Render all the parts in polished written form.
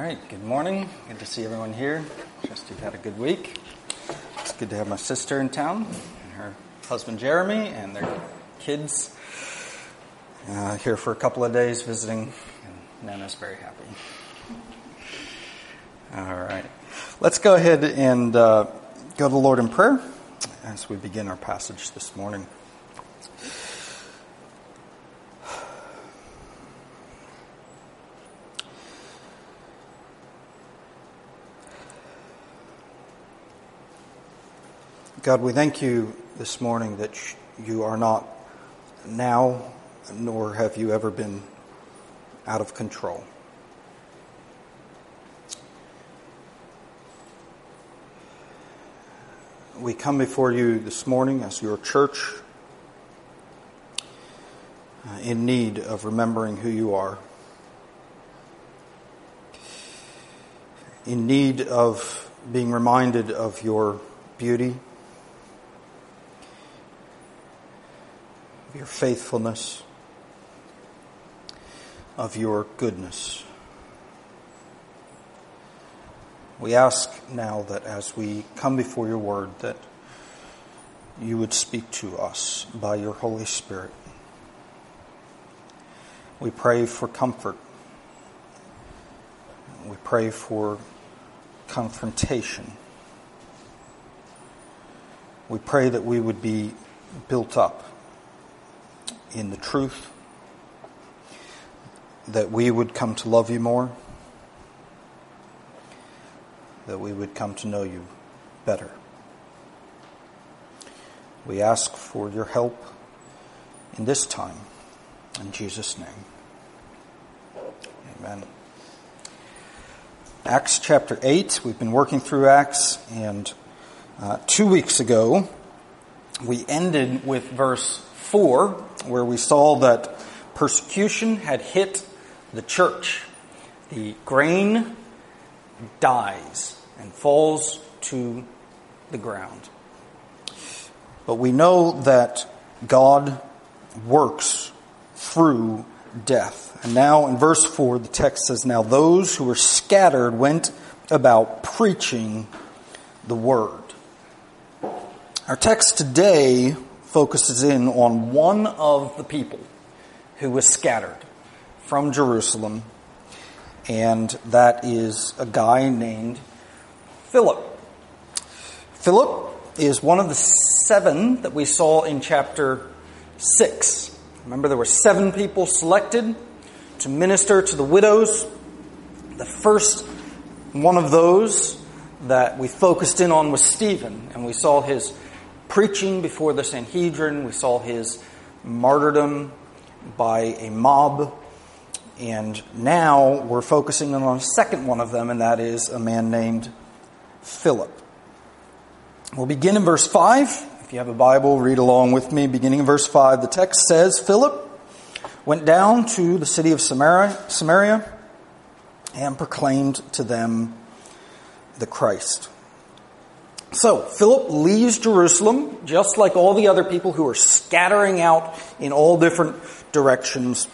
right, good morning. Good to see everyone here. Trust you've had a good week. It's good to have my sister in town and her husband Jeremy and their kids here for a couple of days visiting, and Nana's very happy. All right, let's go ahead and go to the Lord in prayer as we begin our passage this morning. God, we thank you this morning that you are not now, nor have you ever been out of control. We come before you this morning as your church in need of remembering who you are, in need of being reminded of your beauty, your faithfulness, of your goodness. We ask now that as we come before your word, that you would speak to us by your Holy Spirit. We pray for comfort. We pray for confrontation. We pray that we would be built up in the truth, that we would come to love you more, that we would come to know you better. We ask for your help in this time, in Jesus' name. Amen. Acts chapter 8, we've been working through Acts, and 2 weeks ago we ended with verse 4, where we saw that persecution had hit the church. The grain dies and falls to the ground. But we know that God works through death. And now in verse 4, the text says, "Now those who were scattered went about preaching the word." Our text today focuses in on one of the people who was scattered from Jerusalem, and that is a guy named Philip. Philip is one of the 7 that we saw in chapter 6. Remember, there were 7 people selected to minister to the widows. The first one of those that we focused in on was Stephen, and we saw his preaching before the Sanhedrin. We saw his martyrdom by a mob. And now we're focusing on a second one of them, and that is a man named Philip. We'll begin in verse 5. If you have a Bible, read along with me. Beginning in verse 5, the text says, "Philip went down to the city of Samaria and proclaimed to them the Christ." So, Philip leaves Jerusalem, just like all the other people who are scattering out in all different directions,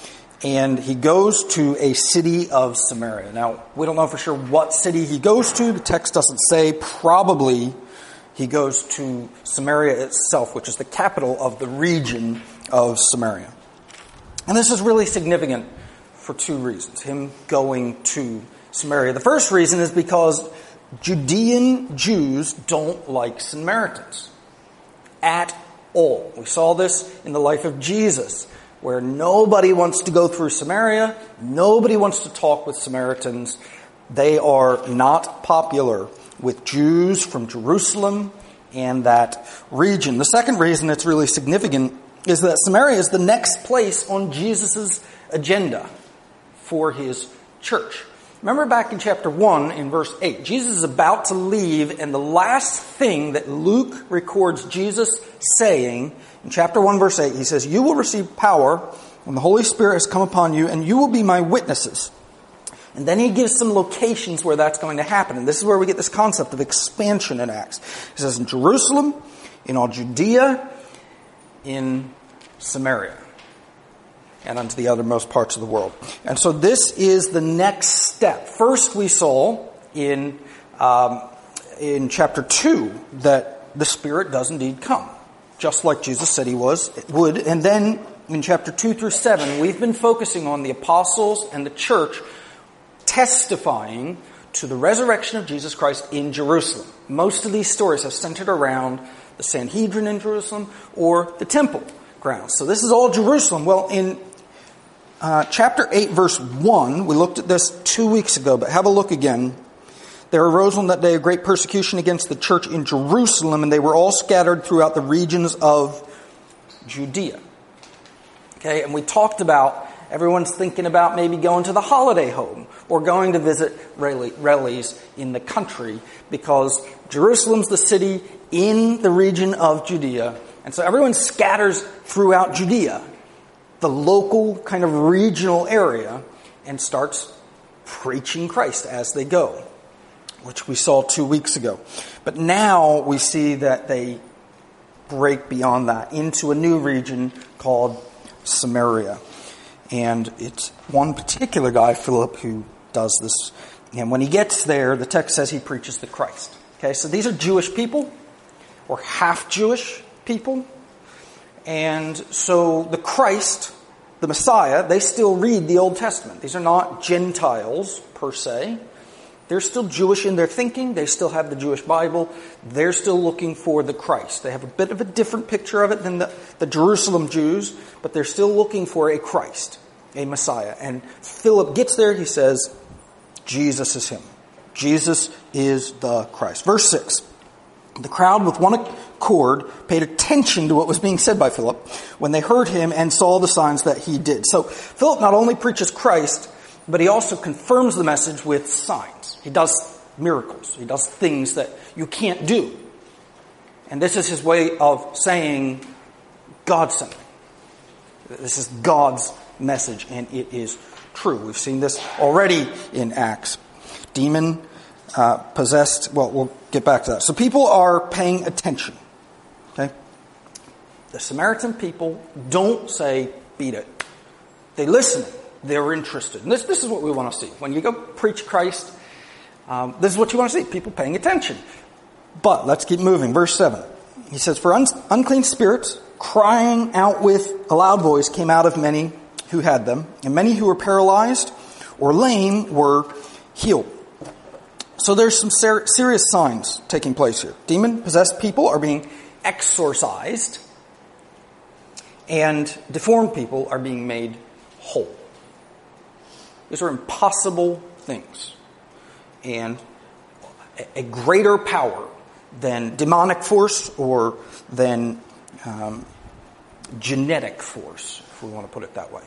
and he goes to a city of Samaria. Now, we don't know for sure what city he goes to. The text doesn't say. Probably he goes to Samaria itself, which is the capital of the region of Samaria. And this is really significant for 2 reasons, him going to Samaria. The first reason is because Judean Jews don't like Samaritans at all. We saw this in the life of Jesus, where nobody wants to go through Samaria, nobody wants to talk with Samaritans. They are not popular with Jews from Jerusalem and that region. The second reason it's really significant is that Samaria is the next place on Jesus' agenda for his church. Remember back in chapter 1 in verse 8, Jesus is about to leave, and the last thing that Luke records Jesus saying in chapter 1 verse 8, he says, "You will receive power when the Holy Spirit has come upon you, and you will be my witnesses." And then he gives some locations where that's going to happen. And this is where we get this concept of expansion in Acts. He says in Jerusalem, in all Judea, in Samaria. and unto the uttermost parts of the world. And so this is the next step. First we saw in chapter 2 that the Spirit does indeed come, just like Jesus said he would. And then in chapter 2 through 7, we've been focusing on the apostles and the church testifying to the resurrection of Jesus Christ in Jerusalem. Most of these stories have centered around the Sanhedrin in Jerusalem or the temple grounds. So this is all Jerusalem. Well, in chapter 8, verse 1, we looked at this 2 weeks ago, but have a look again. There arose on that day a great persecution against the church in Jerusalem, and they were all scattered throughout the regions of Judea. Okay, and we talked about everyone's thinking about maybe going to the holiday home or going to visit relics in the country, because Jerusalem's the city in the region of Judea. And so everyone scatters throughout Judea, the local kind of regional area, and starts preaching Christ as they go, which we saw 2 weeks ago. But now we see that they break beyond that into a new region called Samaria. And it's one particular guy, Philip, who does this. And when he gets there, the text says he preaches the Christ. Okay, so these are Jewish people, or half Jewish people. And so the Christ, the Messiah, they still read the Old Testament. These are not Gentiles, per se. They're still Jewish in their thinking. They still have the Jewish Bible. They're still looking for the Christ. They have a bit of a different picture of it than the Jerusalem Jews, but they're still looking for a Christ, a Messiah. And Philip gets there, he says, Jesus is him. Jesus is the Christ. Verse 6. The crowd with one accord paid attention to what was being said by Philip when they heard him and saw the signs that he did. So Philip not only preaches Christ, but he also confirms the message with signs. He does miracles. He does things that you can't do. And this is his way of saying, God sent me. This is God's message, and it is true. We've seen this already in Acts. Demon possessed, well, we'll get back to that. So people are paying attention. Okay? The Samaritan people don't say, beat it. They listen. They're interested. And this is what we want to see. When you go preach Christ, this is what you want to see. People paying attention. But let's keep moving. Verse 7. He says, for unclean spirits, crying out with a loud voice, came out of many who had them, and many who were paralyzed or lame were healed. So there's some serious signs taking place here. Demon-possessed people are being exorcised, and deformed people are being made whole. These are impossible things. And a greater power than demonic force or than genetic force, if we want to put it that way,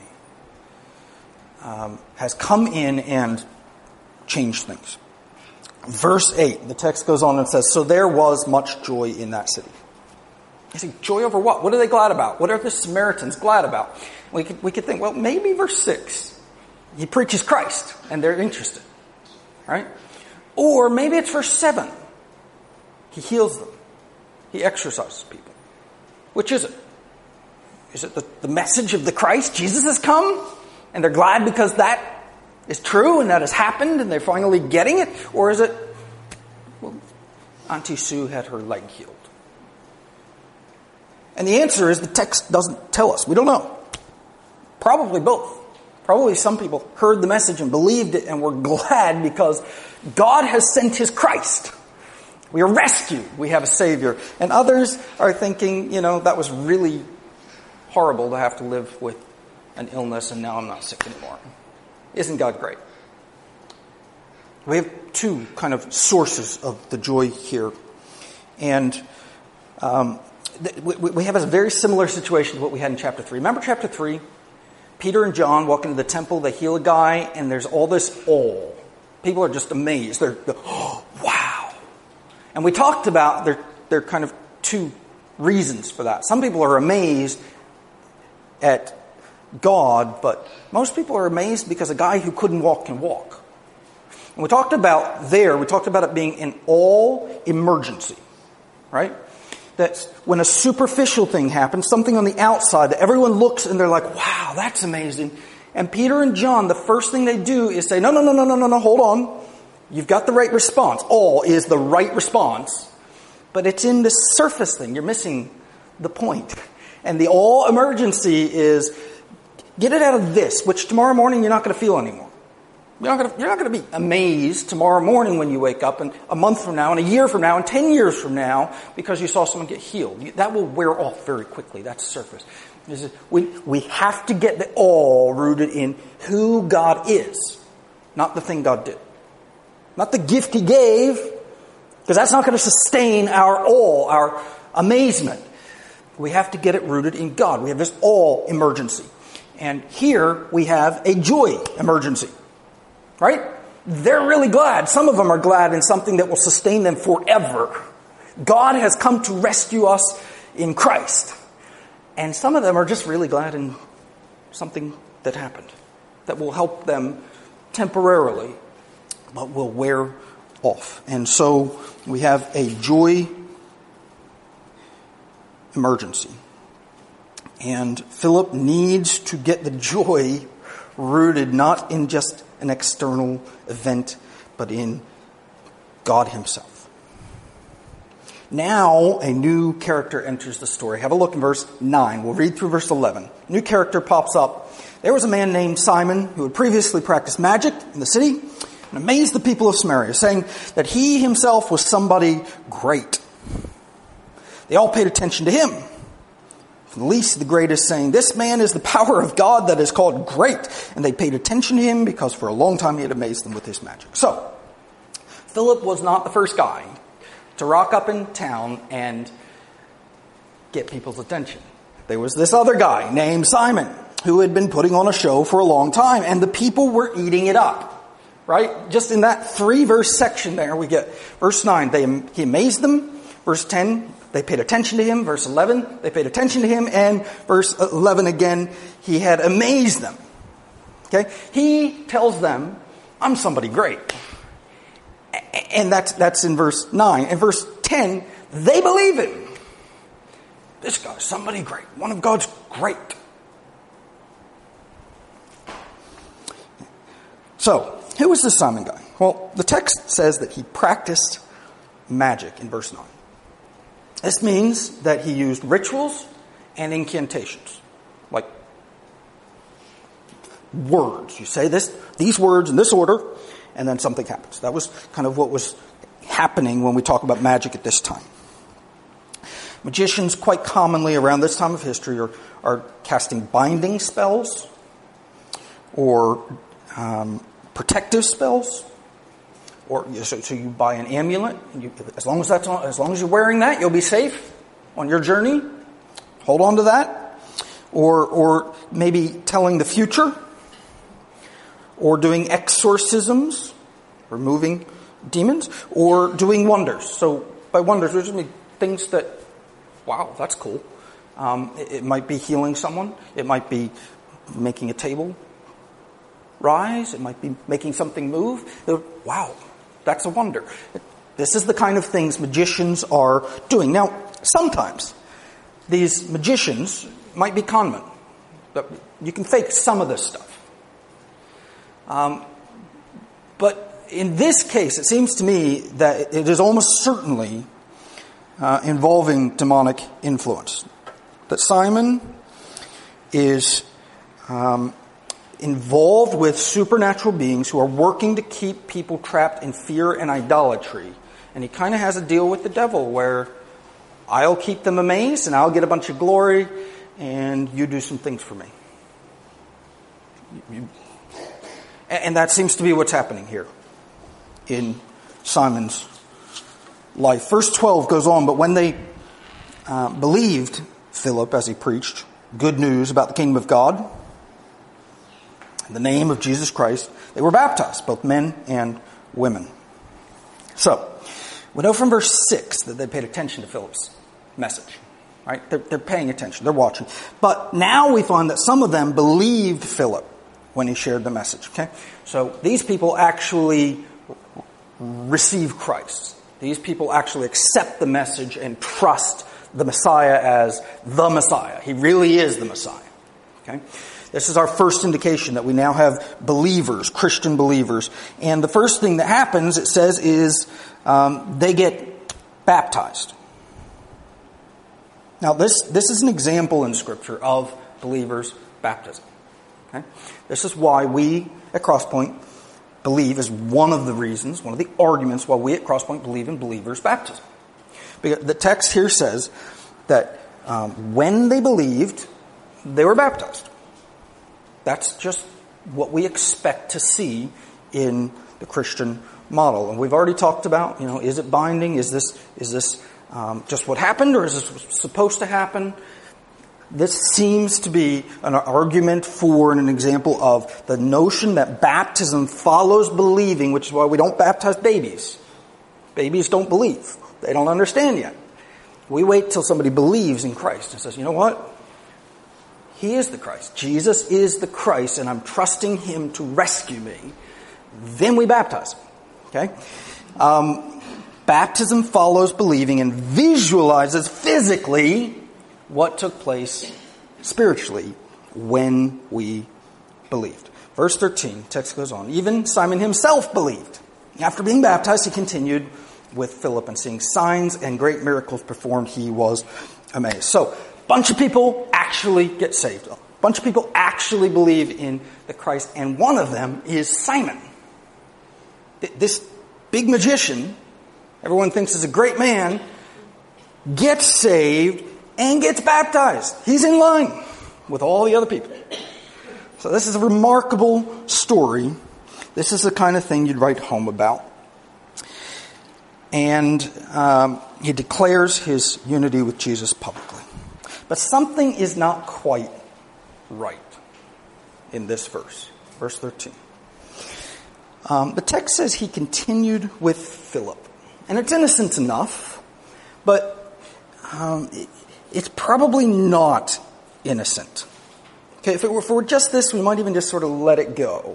has come in and changed things. Verse 8, the text goes on and says, so there was much joy in that city. You see, joy over what? What are they glad about? What are the Samaritans glad about? We could think, well, maybe verse 6. He preaches Christ, and they're interested. Right? Or maybe it's verse 7. He heals them. He exorcises people. Which is it? Is it the message of the Christ? Jesus has come, and they're glad because that is true and that has happened and they're finally getting it? Or is it, well, Auntie Sue had her leg healed? And the answer is the text doesn't tell us. We don't know. Probably both. Probably some people heard the message and believed it and were glad because God has sent his Christ. We are rescued. We have a Savior. And others are thinking, that was really horrible to have to live with an illness and now I'm not sick anymore. Isn't God great? We have two kind of sources of the joy here. And we have a very similar situation to what we had in chapter 3. Remember chapter 3? Peter and John walk into the temple, they heal a guy, and there's all this awe. People are just amazed. They're oh, wow. And we talked about there are kind of two reasons for that. Some people are amazed at God, but most people are amazed because a guy who couldn't walk can walk. And we talked about it being an all emergency, right? that when a superficial thing happens, something on the outside, that everyone looks and they're like, wow, that's amazing. And Peter and John, the first thing they do is say, no, hold on. You've got the right response. All is the right response. But it's in this surface thing. You're missing the point. And the all emergency is get it out of this, which tomorrow morning you're not going to feel anymore. You're not going to be amazed tomorrow morning when you wake up, and a month from now, and a year from now, and 10 years from now, because you saw someone get healed. That will wear off very quickly. That's surface. We have to get the all rooted in who God is, not the thing God did. Not the gift He gave, because that's not going to sustain our all, our amazement. We have to get it rooted in God. We have this all emergency. And here we have a joy emergency. Right? They're really glad. Some of them are glad in something that will sustain them forever. God has come to rescue us in Christ. And some of them are just really glad in something that happened that will help them temporarily, but will wear off. And so we have a joy emergency. And Philip needs to get the joy rooted not in just an external event, but in God Himself. Now, a new character enters the story. Have a look in verse 9. We'll read through verse 11. New character pops up. There was a man named Simon who had previously practiced magic in the city and amazed the people of Samaria, saying that he himself was somebody great. They all paid attention to him. From the least to the greatest, saying, this man is the power of God that is called great. And they paid attention to him because for a long time he had amazed them with his magic. So, Philip was not the first guy to rock up in town and get people's attention. There was this other guy named Simon who had been putting on a show for a long time, and the people were eating it up. Right? Just in that 3-verse section there, we get verse 9, he amazed them. Verse 10, they paid attention to him. Verse 11, they paid attention to him. And verse 11 again, he had amazed them. Okay? He tells them, I'm somebody great. And that's in verse 9. In verse 10, they believe him. This guy's somebody great. One of God's great. So, who was this Simon guy? Well, the text says that he practiced magic in verse 9. This means that he used rituals and incantations, like words. You say these words in this order, and then something happens. That was kind of what was happening when we talk about magic at this time. Magicians quite commonly around this time of history are casting binding spells or protective spells. Or so you buy an amulet. As long as you're wearing that, you'll be safe on your journey. Hold on to that. Or maybe telling the future. Or doing exorcisms, removing demons, or doing wonders. So by wonders, there's going to be things that, wow, that's cool. It might be healing someone. It might be making a table rise. It might be making something move. Wow. That's a wonder. This is the kind of things magicians are doing. Now, sometimes these magicians might be con men. But you can fake some of this stuff. But in this case, it seems to me that it is almost certainly involving demonic influence. That Simon is involved with supernatural beings who are working to keep people trapped in fear and idolatry. And he kind of has a deal with the devil where I'll keep them amazed and I'll get a bunch of glory and you do some things for me. And that seems to be what's happening here in Simon's life. Verse 12 goes on, but when they believed Philip as he preached good news about the kingdom of God, in the name of Jesus Christ, they were baptized, both men and women. So, we know from verse 6 that they paid attention to Philip's message. Right? They're paying attention. They're watching. But now we find that some of them believed Philip when he shared the message. Okay? So, these people actually receive Christ. These people actually accept the message and trust the Messiah as the Messiah. He really is the Messiah. Okay? This is our first indication that we now have believers, Christian believers. And the first thing that happens, it says, is they get baptized. Now, this is an example in Scripture of believers' baptism. Okay? This is why we at Crosspoint believe, is one of the reasons, one of the arguments why we at Crosspoint believe in believers' baptism. Because the text here says that when they believed, they were baptized. That's just what we expect to see in the Christian model. And we've already talked about, is it binding? Is this just what happened, or is this supposed to happen? This seems to be an argument for and an example of the notion that baptism follows believing, which is why we don't baptize babies. Babies don't believe. They don't understand yet. We wait till somebody believes in Christ and says, you know what? He is the Christ. Jesus is the Christ, and I'm trusting Him to rescue me. Then we baptize Him. Okay? Baptism follows believing and visualizes physically what took place spiritually when we believed. Verse 13, text goes on. Even Simon himself believed. After being baptized, he continued with Philip, and seeing signs and great miracles performed, he was amazed. So, a bunch of people actually get saved. A bunch of people actually believe in the Christ, and one of them is Simon. This big magician, everyone thinks is a great man, gets saved and gets baptized. He's in line with all the other people. So this is a remarkable story. This is the kind of thing you'd write home about. And he declares his unity with Jesus publicly. But something is not quite right in this verse. Verse 13. The text says he continued with Philip. And it's innocent enough, but it's probably not innocent. Okay, if it were just this, we might even just sort of let it go.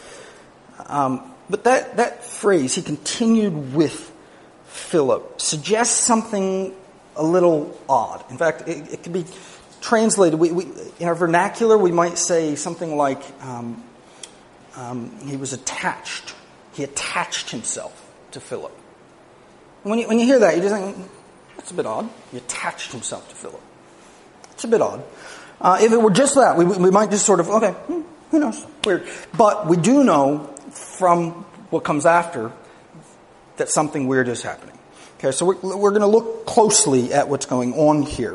But that phrase, he continued with Philip, suggests something a little odd. In fact, it could be translated, we in our vernacular, we might say something like, he was attached. He attached himself to Philip. When you hear that, you just think, that's a bit odd. He attached himself to Philip. It's a bit odd. If it were just that, we might just sort of, okay, who knows? Weird. But we do know from what comes after that something weird is happening. Okay, so we're going to look closely at what's going on here.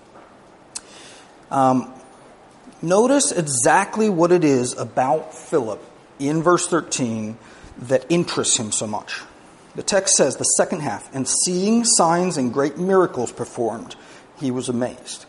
Notice exactly what it is about Philip in verse 13 that interests him so much. The text says, the second half, and seeing signs and great miracles performed, he was amazed.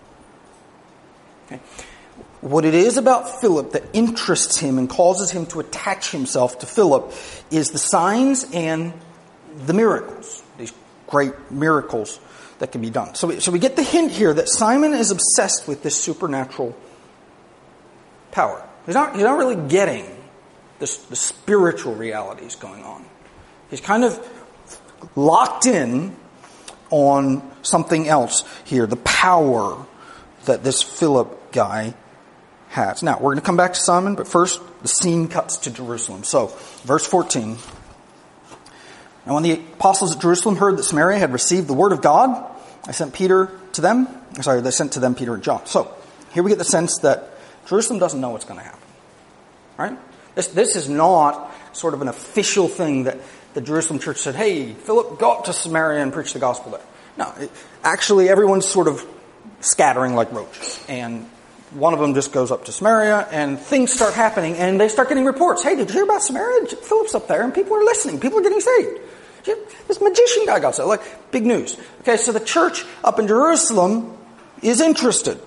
Okay. What it is about Philip that interests him and causes him to attach himself to Philip is the signs and the miracles, these great miracles that can be done. So we get the hint here that Simon is obsessed with this supernatural power. He's not really getting the spiritual realities going on. He's kind of locked in on something else here, the power that this Philip guy has. Now, we're going to come back to Simon, but first, the scene cuts to Jerusalem. So, verse 14. And when the apostles at Jerusalem heard that Samaria had received the word of God, they sent to them Peter and John. So, here we get the sense that Jerusalem doesn't know what's going to happen. Right? This is not sort of an official thing that the Jerusalem church said, hey, Philip, go up to Samaria and preach the gospel there. No, actually everyone's sort of scattering like roaches. And one of them just goes up to Samaria and things start happening and they start getting reports. Hey, did you hear about Samaria? Philip's up there and people are listening. People are getting saved. This magician guy got saved. Like, big news. Okay, so the church up in Jerusalem is interested.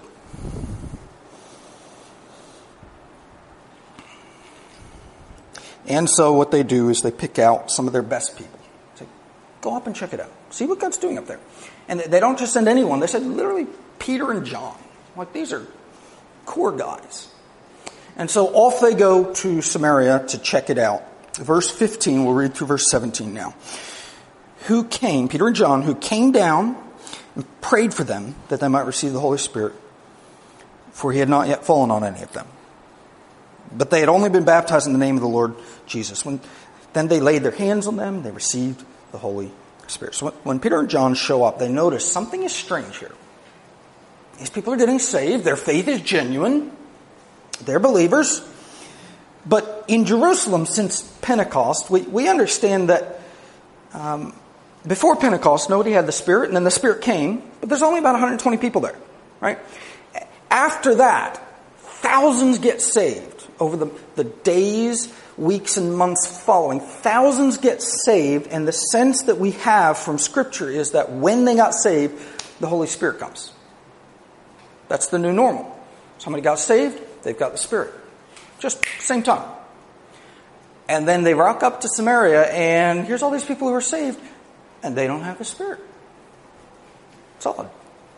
And so what they do is they pick out some of their best people. Say, go up and check it out. See what God's doing up there. And they don't just send anyone. They send literally Peter and John. Like, these are core guys. And so off they go to Samaria to check it out. Verse 15, we'll read through verse 17 now. Peter and John, who came down and prayed for them that they might receive the Holy Spirit, for he had not yet fallen on any of them. But they had only been baptized in the name of the Lord Jesus. Then they laid their hands on them, they received the Holy Spirit. So when Peter and John show up, they notice something is strange here. These people are getting saved, their faith is genuine, they're believers. But in Jerusalem, since Pentecost, we understand that before Pentecost, nobody had the Spirit, and then the Spirit came, but there's only about 120 people there, right? After that, thousands get saved over the days, weeks, and months following. Thousands get saved, and the sense that we have from Scripture is that when they got saved, the Holy Spirit comes. That's the new normal. Somebody got saved, they've got the Spirit. Just same time. And then they rock up to Samaria, and here's all these people who are saved, and they don't have the Spirit. It's odd.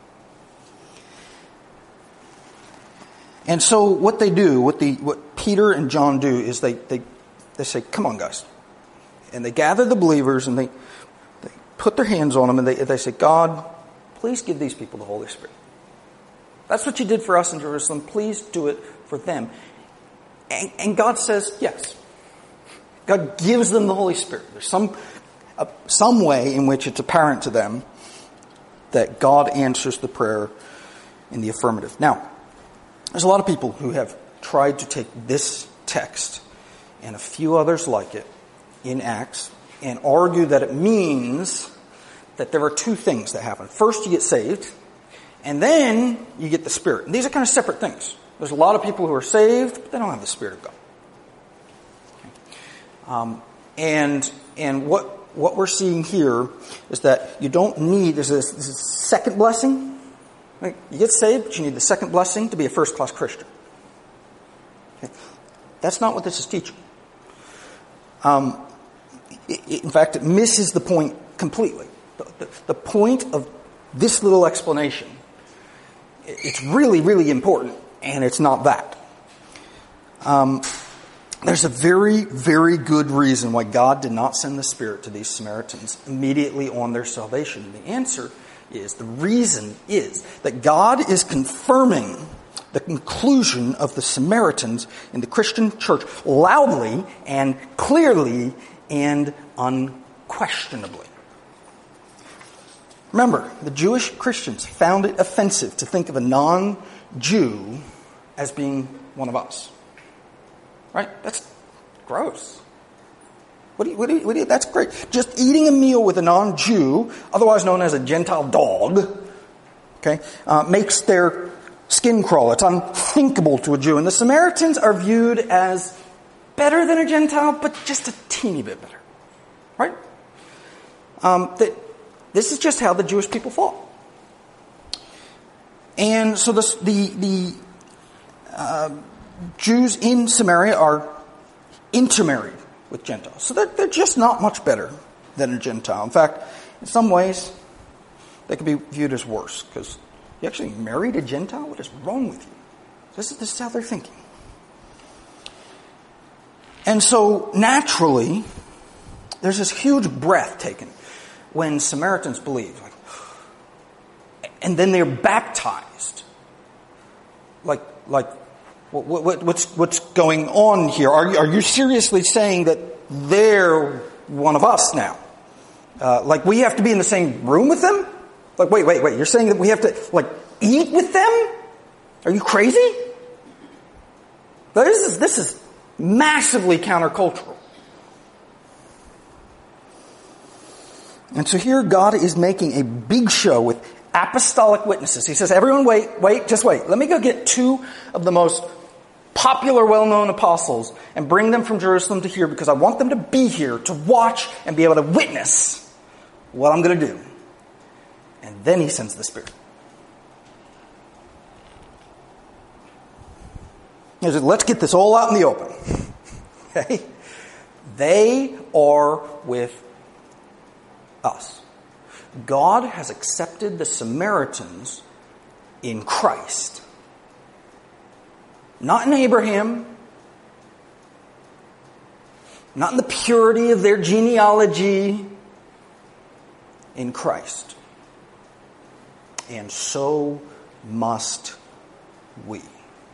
And so what they do, what Peter and John do, is they say, come on, guys. And they gather the believers, and they put their hands on them, and they say, God, please give these people the Holy Spirit. That's what you did for us in Jerusalem. Please do it for them. And God says, yes. God gives them the Holy Spirit. There's some way in which it's apparent to them that God answers the prayer in the affirmative. Now, there's a lot of people who have tried to take this text and a few others like it in Acts and argue that it means that there are two things that happen. First, you get saved, and then you get the Spirit. And these are kind of separate things. There's a lot of people who are saved, but they don't have the Spirit of God. And what we're seeing here is that you don't need, there's a second blessing. Like, you get saved, but you need the second blessing to be a first-class Christian. Okay? That's not what this is teaching. In fact, it misses the point completely. The point of this little explanation, it's really, really important, and it's not that. There's a very, very good reason why God did not send the Spirit to these Samaritans immediately on their salvation. And the answer is, the reason is that God is confirming the conclusion of the Samaritans in the Christian church loudly and clearly and unquestionably. Remember, the Jewish Christians found it offensive to think of a non-Jew as being one of us. Right? That's gross. What do you, that's great. Just eating a meal with a non-Jew, otherwise known as a Gentile dog, okay, makes their skin crawl. It's unthinkable to a Jew. And the Samaritans are viewed as better than a Gentile, but just a teeny bit better. Right? This is just how the Jewish people thought. And so the Jews in Samaria are intermarried with Gentiles. So they're just not much better than a Gentile. In fact, in some ways, they could be viewed as worse. Because you actually married a Gentile? What is wrong with you? This is how they're thinking. And so, naturally, there's this huge breath taken when Samaritans believe. And then they're baptized. What's going on here? Are you seriously saying that they're one of us now? We have to be in the same room with them? Wait. You're saying that we have to, eat with them? Are you crazy? This is massively countercultural. And so here God is making a big show with apostolic witnesses. He says, everyone just wait. Let me go get two of the most popular, well-known apostles and bring them from Jerusalem to here because I want them to be here to watch and be able to witness what I'm going to do. And then he sends the Spirit. He says, let's get this all out in the open. Okay? They are with us. God has accepted the Samaritans in Christ. Not in Abraham. Not in the purity of their genealogy. In Christ. and so must we.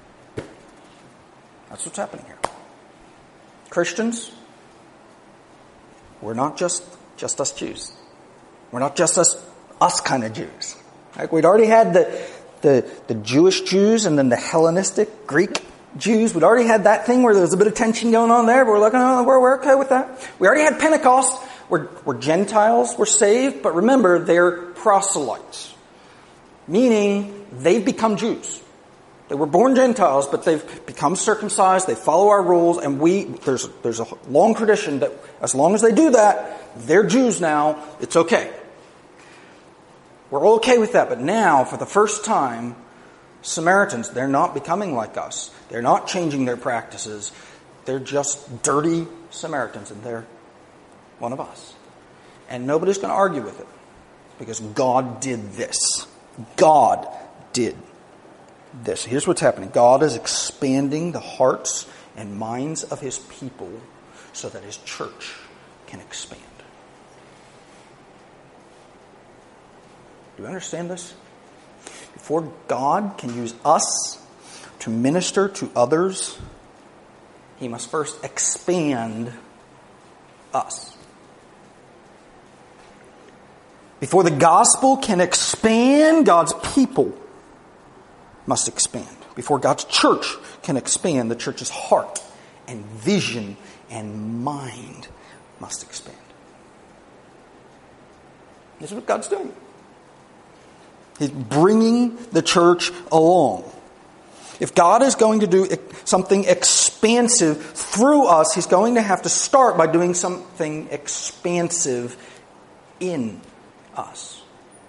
That's what's happening here. Christians, we're not just us Jews. We're not just us kind of Jews. Like we'd already had the Jewish Jews and then the Hellenistic Greek Jews. We'd already had that thing where there was a bit of tension going on there, but we're like, oh, we're okay with that. We already had Pentecost, where Gentiles were saved, but remember, they're proselytes. Meaning, they've become Jews. They were born Gentiles, but they've become circumcised, they follow our rules, and there's a long tradition that as long as they do that, they're Jews now, it's okay. We're all okay with that, but now, for the first time, Samaritans, they're not becoming like us. They're not changing their practices. They're just dirty Samaritans, and they're one of us. And nobody's going to argue with it, because God did this. God did this. Here's what's happening. God is expanding the hearts and minds of His people so that His church can expand. Do you understand this? Before God can use us to minister to others, He must first expand us. Before the gospel can expand, God's people must expand. Before God's church can expand, the church's heart and vision and mind must expand. This is what God's doing. He's bringing the church along. If God is going to do something expansive through us, He's going to have to start by doing something expansive in us.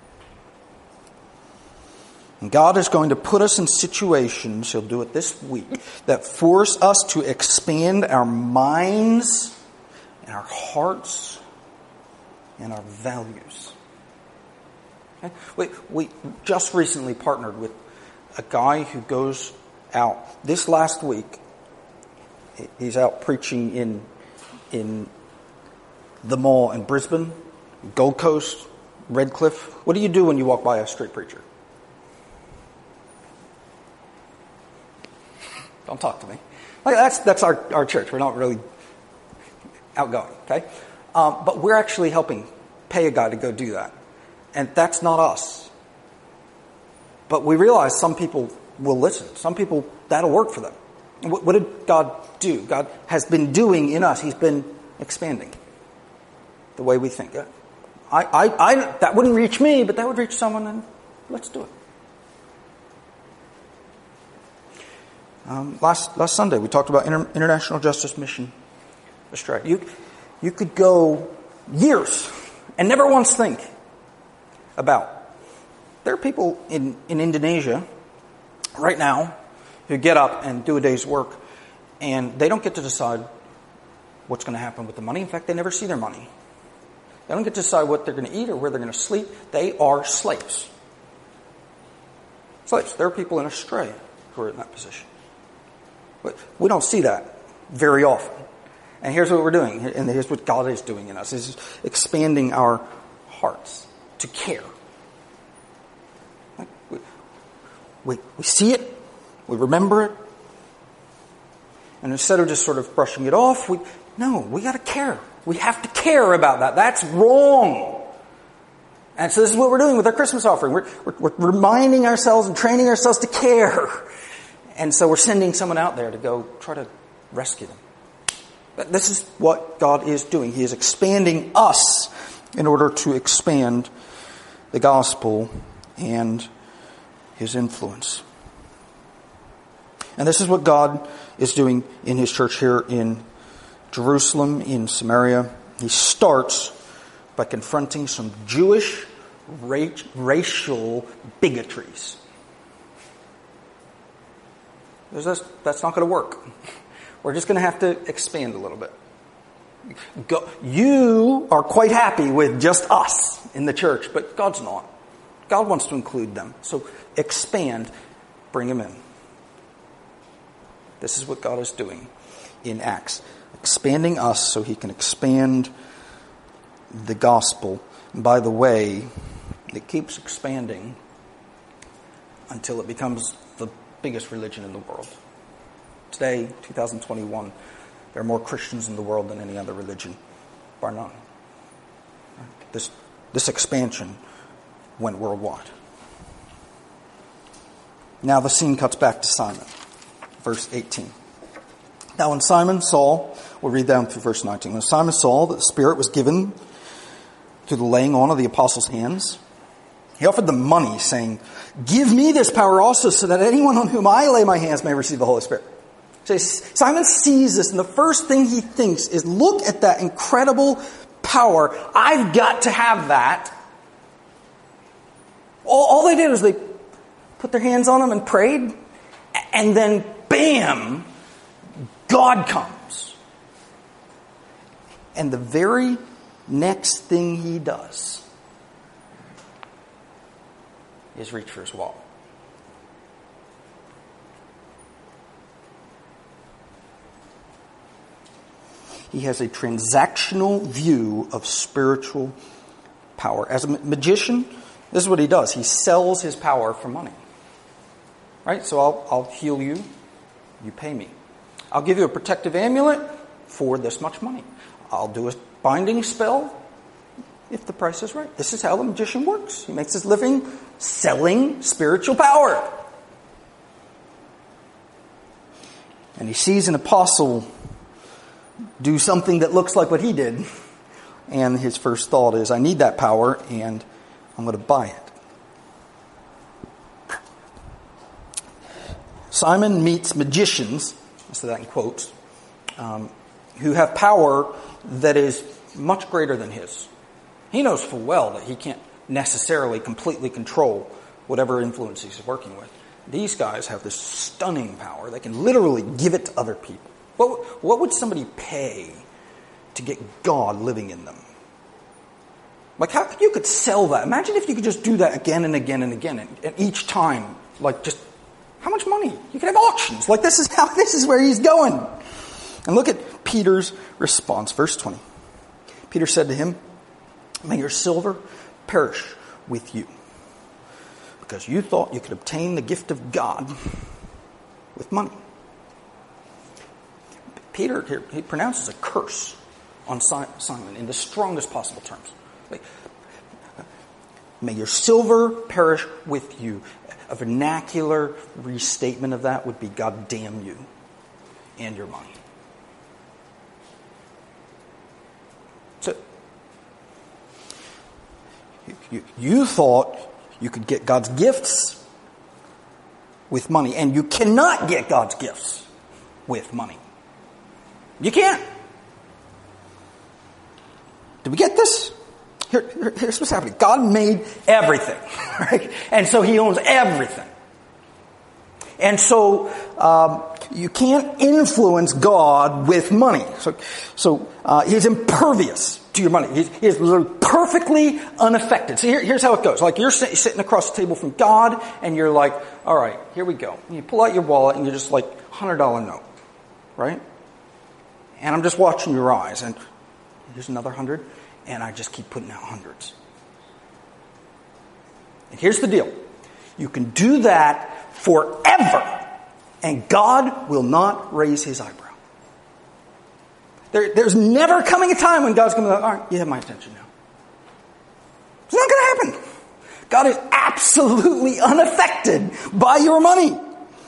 And God is going to put us in situations, He'll do it this week, that force us to expand our minds and our hearts and our values. Okay? We just recently partnered with a guy who goes out. This last week, he's out preaching in the mall in Brisbane, Gold Coast, Redcliffe. What do you do when you walk by a street preacher? Don't talk to me. Like that's our church. We're not really outgoing, okay? But we're actually helping pay a guy to go do that. And that's not us. But we realize some people will listen. Some people, that'll work for them. And what did God do? God has been doing in us. He's been expanding the way we think. That wouldn't reach me, but that would reach someone, and let's do it. Last Sunday, we talked about International Justice Mission Australia. You could go years and never once think about. There are people in Indonesia right now who get up and do a day's work, and they don't get to decide what's going to happen with the money. In fact, they never see their money. They don't get to decide what they're going to eat or where they're going to sleep. They are slaves. Slaves. There are people in Australia who are in that position. But we don't see that very often. And here's what we're doing, and here's what God is doing in us, is expanding our hearts to care. We see it, we remember it, and instead of just sort of brushing it off, we got to care. We have to care about that. That's wrong. And so this is what we're doing with our Christmas offering. We're reminding ourselves and training ourselves to care. And so we're sending someone out there to go try to rescue them. But this is what God is doing. He is expanding us in order to expand the gospel and His influence. And this is what God is doing in His church here in Jerusalem, in Samaria. He starts by confronting some Jewish racial bigotries. That's not going to work. We're just going to have to expand a little bit. You are quite happy with just us in the church, but God's not. God wants to include them. So expand, bring them in. This is what God is doing in Acts. Expanding us so He can expand the gospel. And by the way, it keeps expanding until it becomes the biggest religion in the world. Today, 2021, there are more Christians in the world than any other religion, bar none. This expansion went worldwide. Now the scene cuts back to Simon, verse 18. Now when Simon saw, we'll read down through verse 19. When Simon saw that the Spirit was given through the laying on of the apostles' hands, he offered them money, saying, "Give me this power also, so that anyone on whom I lay my hands may receive the Holy Spirit." So Simon sees this, and the first thing he thinks is, look at that incredible power. I've got to have that. All they did was they put their hands on him and prayed, and then bam, God comes. And the very next thing he does is reach for his wallet. He has a transactional view of spiritual power. As a magician, this is what he does. He sells his power for money. Right? So I'll heal you. You pay me. I'll give you a protective amulet for this much money. I'll do a binding spell if the price is right. This is how the magician works. He makes his living selling spiritual power. And he sees an apostle do something that looks like what he did. And his first thought is, I need that power and I'm going to buy it. Simon meets magicians, I say that in quotes, who have power that is much greater than his. He knows full well that he can't necessarily completely control whatever influence he's working with. These guys have this stunning power. They can literally give it to other people. What would somebody pay to get God living in them? Like, how you could sell that? Imagine if you could just do that again and again and again, and each time, like, just how much money? You could have auctions. Like, this is where he's going. And look at Peter's response, verse 20. Peter said to him, "May your silver perish with you, because you thought you could obtain the gift of God with money." Peter here, he pronounces a curse on Simon in the strongest possible terms. Like, may your silver perish with you. A vernacular restatement of that would be, God damn you and your money. So, you thought you could get God's gifts with money, and you cannot get God's gifts with money. You can't. Did we get this? Here's what's happening. God made everything, right? And so he owns everything. And so you can't influence God with money. So he's impervious to your money. He's perfectly unaffected. So here's how it goes. Like, you're sitting across the table from God, and you're like, all right, here we go. And you pull out your wallet, and you're just like, $100 note, right? And I'm just watching your eyes, and here's another 100, and I just keep putting out hundreds. And here's the deal. You can do that forever, and God will not raise his eyebrow. There's never coming a time when God's going to be like, all right, you have my attention now. It's not going to happen. God is absolutely unaffected by your money.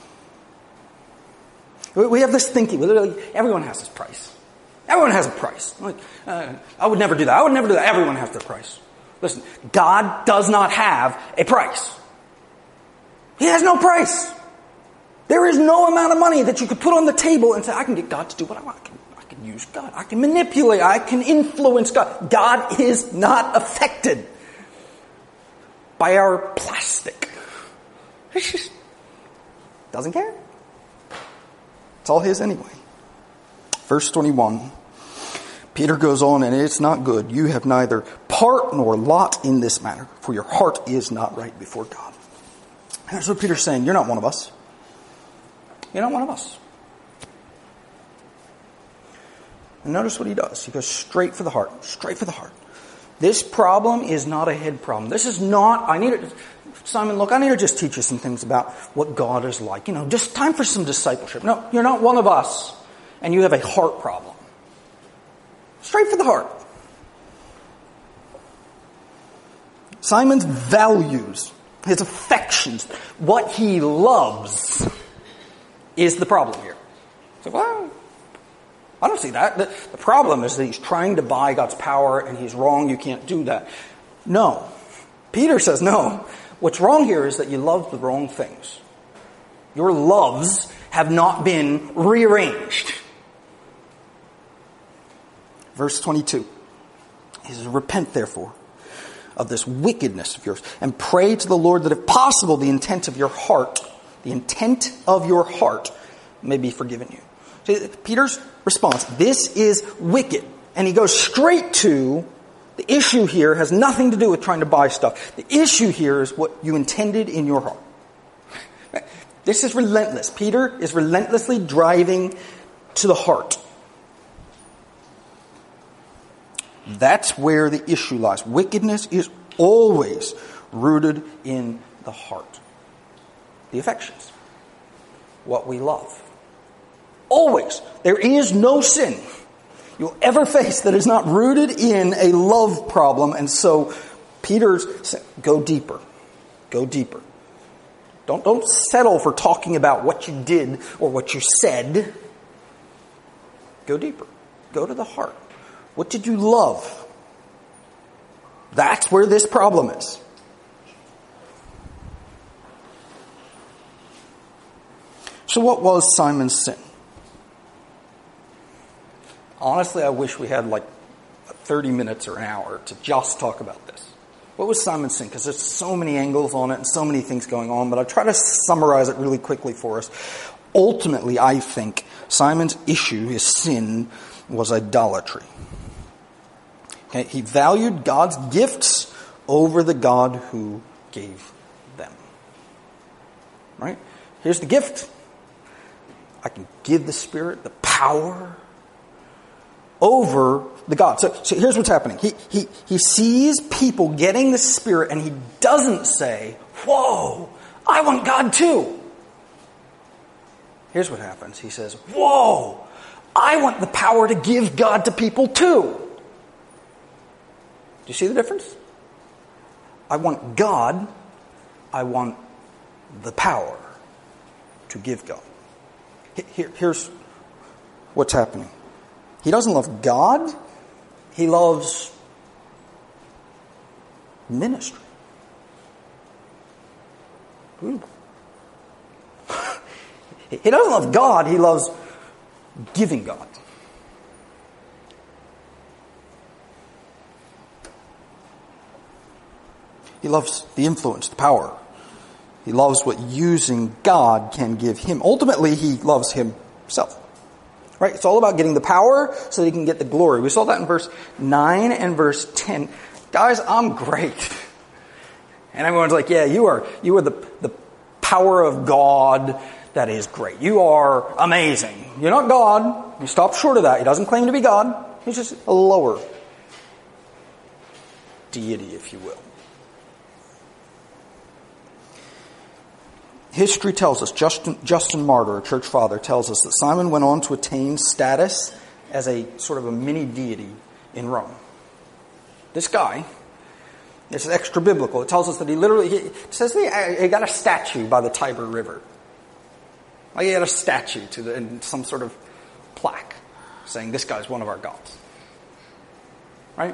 We have this thinking. Literally, everyone has this price. Everyone has a price. Like, I would never do that. I would never do that. Everyone has their price. Listen, God does not have a price. He has no price. There is no amount of money that you could put on the table and say, I can get God to do what I want. I can use God. I can manipulate. I can influence God. God is not affected by our plastic. He just doesn't care. It's all his anyway. Verse 21. Peter goes on, and it's not good. You have neither part nor lot in this matter, for your heart is not right before God. And that's what Peter's saying. You're not one of us. You're not one of us. And notice what he does. He goes straight for the heart. Straight for the heart. This problem is not a head problem. This is not, Simon, look, I need to just teach you some things about what God is like. Just time for some discipleship. No, you're not one of us, and you have a heart problem. Straight for the heart. Simon's values, his affections, what he loves is the problem here. So, well, I don't see that. The problem is that he's trying to buy God's power and he's wrong. You can't do that. No. Peter says no. What's wrong here is that you love the wrong things. Your loves have not been rearranged. Verse 22. He says, repent therefore of this wickedness of yours and pray to the Lord that if possible the intent of your heart may be forgiven you. See, Peter's response, this is wicked. And he goes straight to the issue here has nothing to do with trying to buy stuff. The issue here is what you intended in your heart. This is relentless. Peter is relentlessly driving to the heart. That's where the issue lies. Wickedness is always rooted in the heart. The affections. What we love. Always. There is no sin you'll ever face that is not rooted in a love problem. And so Peter's saying, go deeper. Go deeper. Don't settle for talking about what you did or what you said. Go deeper. Go to the heart. What did you love? That's where this problem is. So what was Simon's sin? Honestly, I wish we had like 30 minutes or an hour to just talk about this. What was Simon's sin? Because there's so many angles on it and so many things going on, but I'll try to summarize it really quickly for us. Ultimately, I think Simon's issue, his sin, was idolatry. Okay, he valued God's gifts over the God who gave them. Right? Here's the gift. I can give the Spirit the power over the God. So here's what's happening. He sees people getting the Spirit and he doesn't say, whoa, I want God too. Here's what happens. He says, whoa, I want the power to give God to people too. Do you see the difference? I want God. I want the power to give God. Here's what's happening. He doesn't love God. He loves ministry. Ooh. He doesn't love God. He loves giving God. He loves the influence, the power. He loves what using God can give him. Ultimately, he loves himself. Right? It's all about getting the power so that he can get the glory. We saw that in verse 9 and verse 10. Guys, I'm great. And everyone's like, yeah, you are the power of God that is great. You are amazing. You're not God. You stop short of that. He doesn't claim to be God. He's just a lower deity, if you will. History tells us, Justin Martyr, a church father, tells us that Simon went on to attain status as a sort of a mini deity in Rome. This guy, this is extra biblical. It tells us that he says he got a statue by the Tiber River. Like he had a statue and some sort of plaque saying this guy's one of our gods. Right?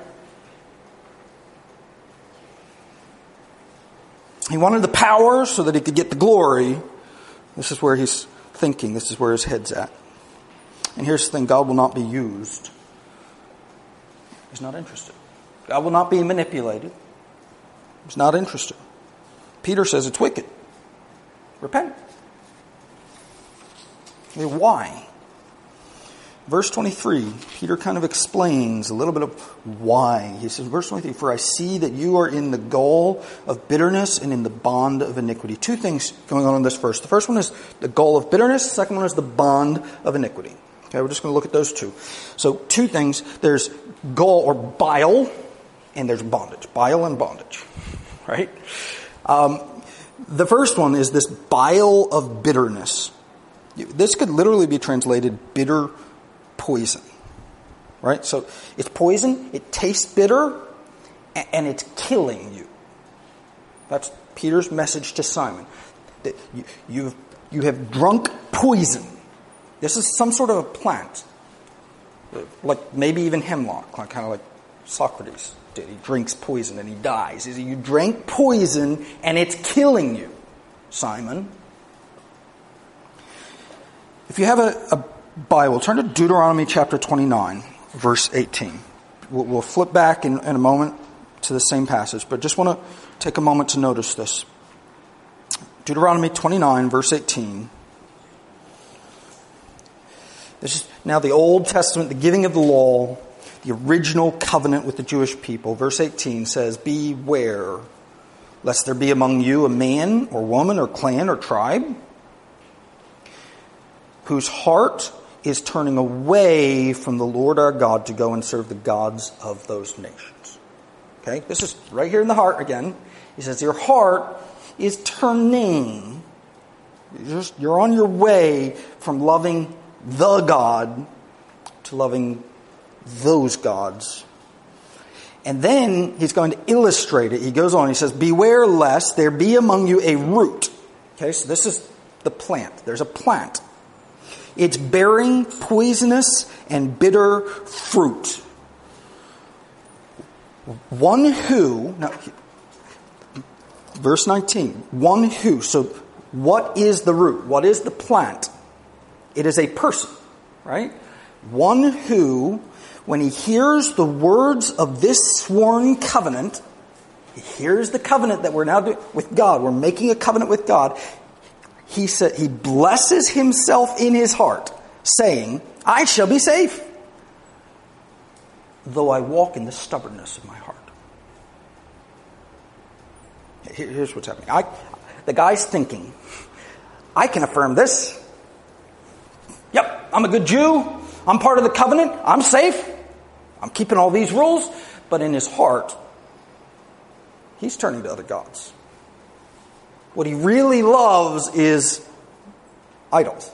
He wanted the power so that he could get the glory. This is where he's thinking. This is where his head's at. And here's the thing. God will not be used. He's not interested. God will not be manipulated. He's not interested. Peter says it's wicked. Repent. Why? Verse 23, Peter kind of explains a little bit of why. He says, verse 23, for I see that you are in the gall of bitterness and in the bond of iniquity. Two things going on in this verse. The first one is the gall of bitterness. The second one is the bond of iniquity. Okay, we're just going to look at those two. So two things. There's gall or bile, and there's bondage. Bile and bondage. Right? The first one is this bile of bitterness. This could literally be translated bitter poison. Right? So it's poison, it tastes bitter, and it's killing you. That's Peter's message to Simon. That you have drunk poison. This is some sort of a plant. Like maybe even hemlock, kind of like Socrates did. He drinks poison and he dies. He said, you drank poison and it's killing you, Simon. If you have a Bible, turn to Deuteronomy chapter 29, verse 18. We'll flip back in a moment to the same passage, but just want to take a moment to notice this. Deuteronomy 29, verse 18. This is now the Old Testament, the giving of the law, the original covenant with the Jewish people. Verse 18 says, beware, lest there be among you a man or woman or clan or tribe whose heart is turning away from the Lord our God to go and serve the gods of those nations. Okay, this is right here in the heart again. He says, your heart is turning. You're on your way from loving the God to loving those gods. And then he's going to illustrate it. He goes on, he says, beware lest there be among you a root. Okay, so this is the plant. There's a plant. It's bearing poisonous and bitter fruit. One who, now, verse 19, one who, so what is the root? What is the plant? It is a person, right? One who, when he hears the words of this sworn covenant, he hears the covenant that we're now doing with God. We're making a covenant with God. He said he blesses himself in his heart, saying, I shall be safe, though I walk in the stubbornness of my heart. Here's what's happening. The guy's thinking, I can affirm this. Yep, I'm a good Jew. I'm part of the covenant. I'm safe. I'm keeping all these rules. But in his heart, he's turning to other gods. What he really loves is idols.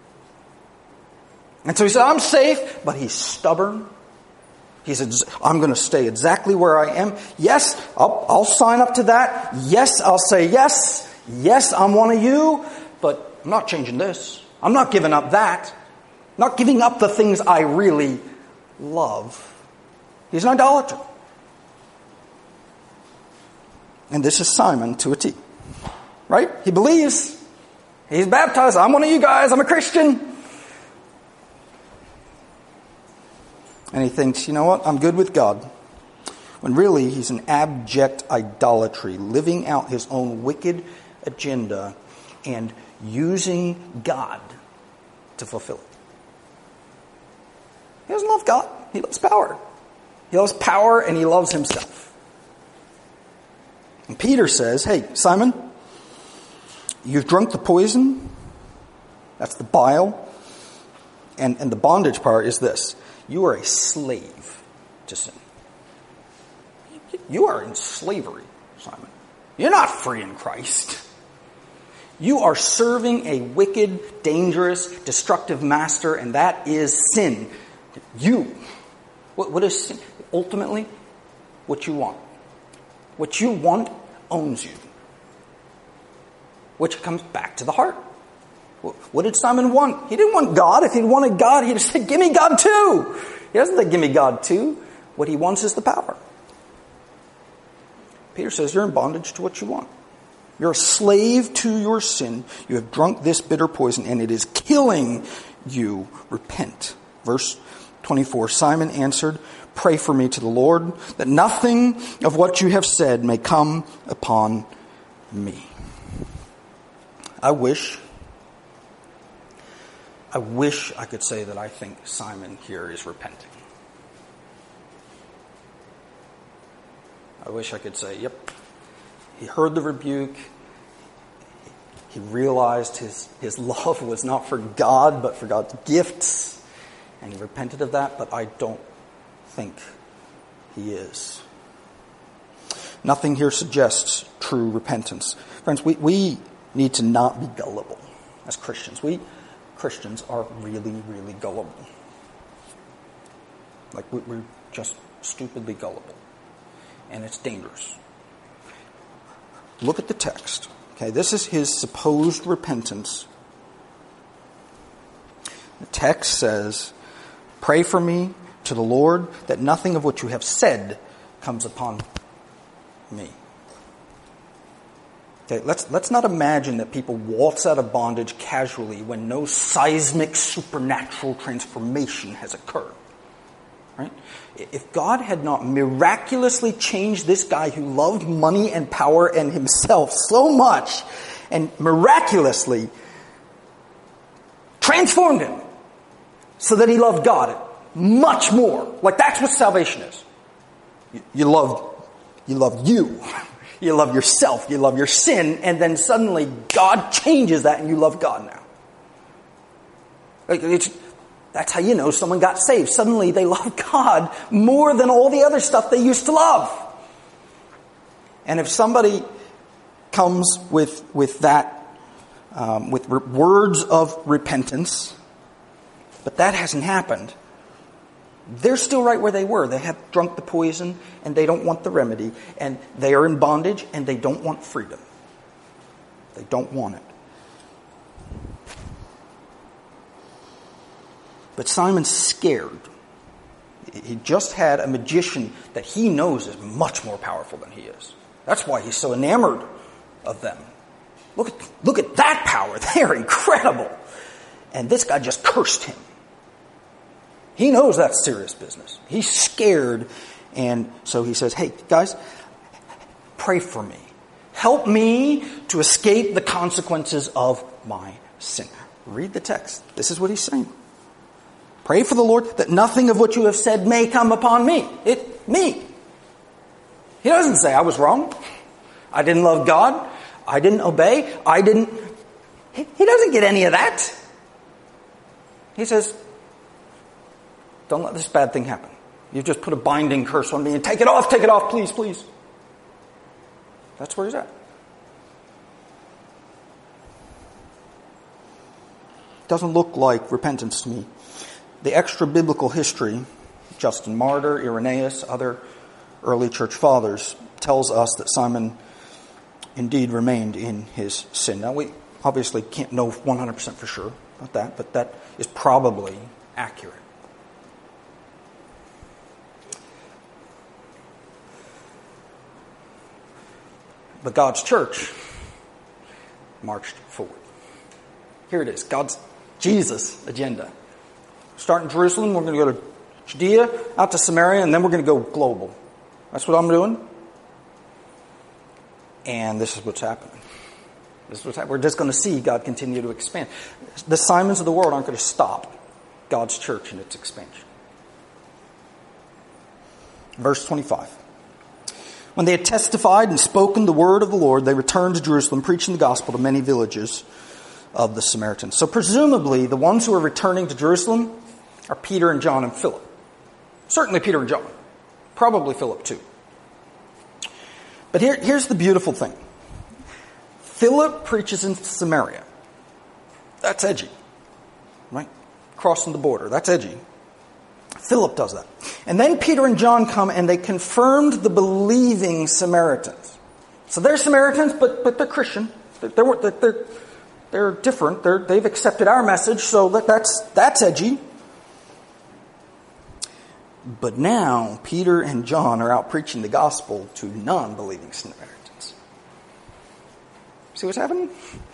And so he said, I'm safe, but he's stubborn. He said, I'm going to stay exactly where I am. Yes, I'll sign up to that. Yes, I'll say yes. Yes, I'm one of you, but I'm not changing this. I'm not giving up that. I'm not giving up the things I really love. He's an idolater. And this is Simon to a T. Right? He believes. He's baptized. I'm one of you guys. I'm a Christian. And he thinks, you know what? I'm good with God. When really he's an abject idolatry, living out his own wicked agenda and using God to fulfill it. He doesn't love God. He loves power. He loves power and he loves himself. And Peter says, hey, Simon, you've drunk the poison. That's the bile. And the bondage part is this. You are a slave to sin. You are in slavery, Simon. You're not free in Christ. You are serving a wicked, dangerous, destructive master, and that is sin. You. What is sin? Ultimately, what you want. What you want owns you. Which comes back to the heart. What did Simon want? He didn't want God. If he'd wanted God, he'd have said, give me God too. He doesn't say, give me God too. What he wants is the power. Peter says, you're in bondage to what you want. You're a slave to your sin. You have drunk this bitter poison, and it is killing you. Repent. Verse 24, Simon answered, pray for me to the Lord, that nothing of what you have said may come upon me. I wish I could say that I think Simon here is repenting. I wish I could say, yep, he heard the rebuke. He realized his love was not for God, but for God's gifts. And he repented of that, but I don't think he is. Nothing here suggests true true repentance. Friends, we need to not be gullible as Christians. We Christians are really, really gullible. Like, we're just stupidly gullible. And it's dangerous. Look at the text. Okay, this is his supposed repentance. The text says, "Pray for me to the Lord that nothing of what you have said comes upon me." Okay, let's not imagine that people waltz out of bondage casually when no seismic supernatural transformation has occurred. Right? If God had not miraculously changed this guy who loved money and power and himself so much, and miraculously transformed him so that he loved God much more, like that's what salvation is. You love you. You love yourself. You love your sin. And then suddenly God changes that and you love God now. That's how you know someone got saved. Suddenly they love God more than all the other stuff they used to love. And if somebody comes with that, with words of repentance, but that hasn't happened, they're still right where they were. They have drunk the poison and they don't want the remedy. And they are in bondage and they don't want freedom. They don't want it. But Simon's scared. He just had a magician that he knows is much more powerful than he is. That's why he's so enamored of them. Look at that power. They're incredible. And this guy just cursed him. He knows that's serious business. He's scared. And so he says, "Hey, guys, pray for me. Help me to escape the consequences of my sin." Read the text. This is what he's saying. "Pray for the Lord that nothing of what you have said may come upon me." Me. He doesn't say I was wrong. I didn't love God. I didn't obey. He doesn't get any of that. He says, "Don't let this bad thing happen. You've just put a binding curse on me, and take it off, please, please." That's where he's at. Doesn't look like repentance to me. The extra biblical history, Justin Martyr, Irenaeus, other early church fathers, tells us that Simon indeed remained in his sin. Now, we obviously can't know 100% for sure about that, but that is probably accurate. But God's church marched forward. Here it is, Jesus' agenda. Start in Jerusalem, we're going to go to Judea, out to Samaria, and then we're going to go global. That's what I'm doing. And this is what's happening. We're just going to see God continue to expand. The Simons of the world aren't going to stop God's church in its expansion. Verse 25. "When they had testified and spoken the word of the Lord, they returned to Jerusalem, preaching the gospel to many villages of the Samaritans." So presumably, the ones who are returning to Jerusalem are Peter and John and Philip. Certainly Peter and John. Probably Philip too. But here's the beautiful thing. Philip preaches in Samaria. That's edgy. Right? Crossing the border. That's edgy. Philip does that. And then Peter and John come and they confirmed the believing Samaritans. So they're Samaritans, but they're Christian. They're different. They've accepted our message, so that's edgy. But now Peter and John are out preaching the gospel to non-believing Samaritans. See what's happening?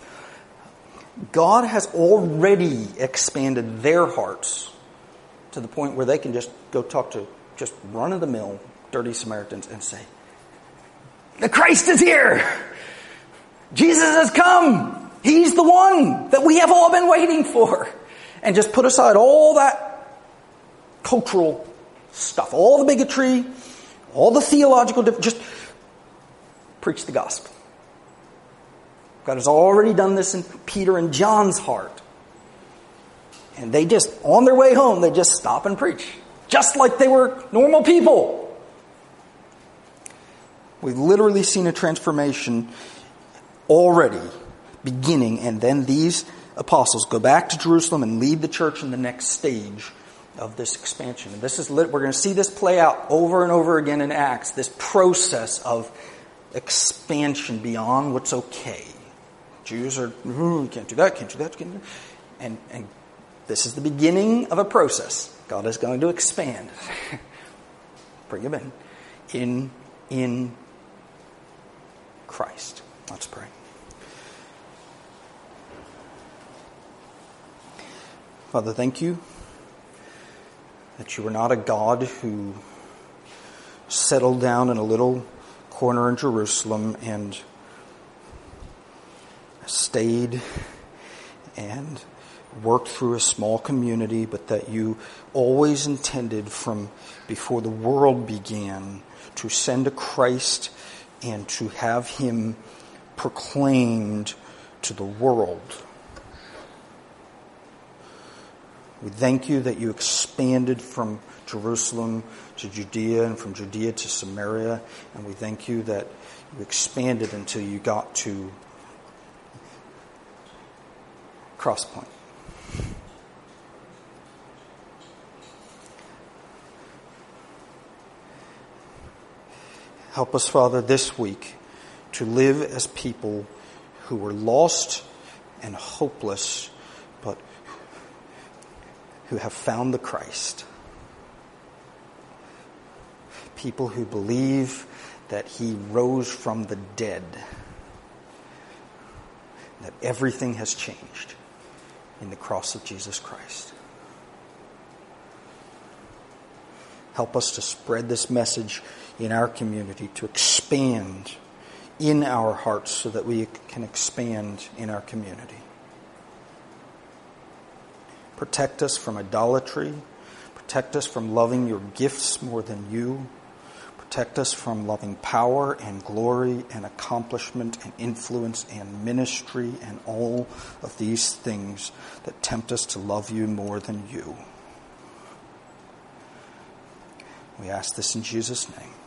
God has already expanded their hearts to the point where they can just go talk to just run-of-the-mill, dirty Samaritans and say, "The Christ is here! Jesus has come! He's the one that we have all been waiting for!" And just put aside all that cultural stuff, all the bigotry, all the theological just preach the gospel. God has already done this in Peter and John's heart. And they just, on their way home, they just stop and preach. Just like they were normal people. We've literally seen a transformation already beginning, and then these apostles go back to Jerusalem and lead the church in the next stage of this expansion. And we're going to see this play out over and over again in Acts, this process of expansion beyond what's okay. Jews are, can't do that, can't do that, can't do that. And this is the beginning of a process. God is going to expand. Bring them in Christ. Let's pray. Father, thank you that you are not a God who settled down in a little corner in Jerusalem and stayed and worked through a small community, but that you always intended from before the world began to send a Christ and to have him proclaimed to the world. We thank you that you expanded from Jerusalem to Judea and from Judea to Samaria, and we thank you that you expanded until you got to Crosspoint. Help us, Father, this week to live as people who were lost and hopeless, but who have found the Christ. People who believe that he rose from the dead, that everything has changed in the cross of Jesus Christ. Help us to spread this message in our community, to expand in our hearts so that we can expand in our community. Protect us from idolatry. Protect us from loving your gifts more than you. Protect us from loving power and glory and accomplishment and influence and ministry and all of these things that tempt us to love you more than you. We ask this in Jesus' name.